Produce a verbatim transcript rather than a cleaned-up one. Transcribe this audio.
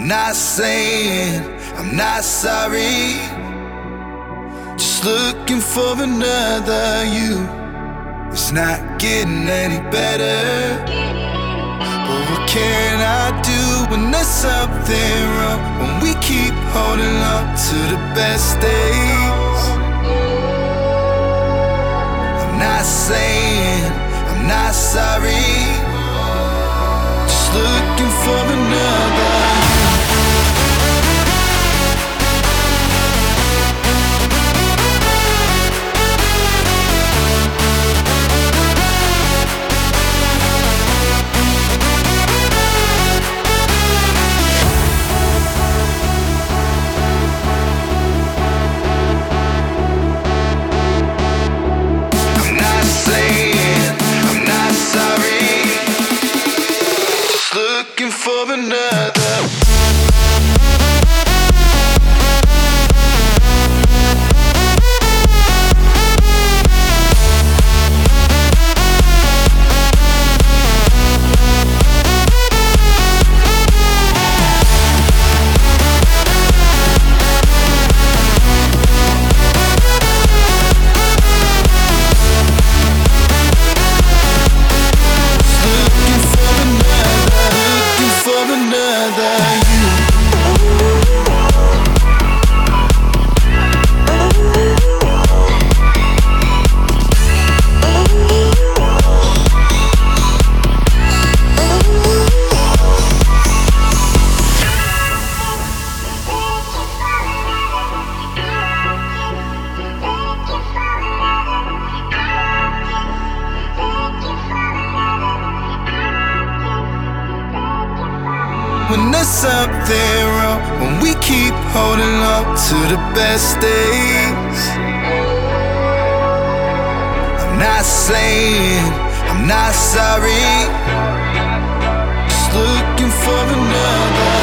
not saying I'm not sorry, just looking for another you. It's not getting any better, but what can I do when there's something wrong? When we keep holding on to the best days. I'm not saying I'm not sorry, just looking for another. Looking for another. When there's something wrong, when we keep holding on to the best days. I'm not saying I'm not sorry, just looking for another.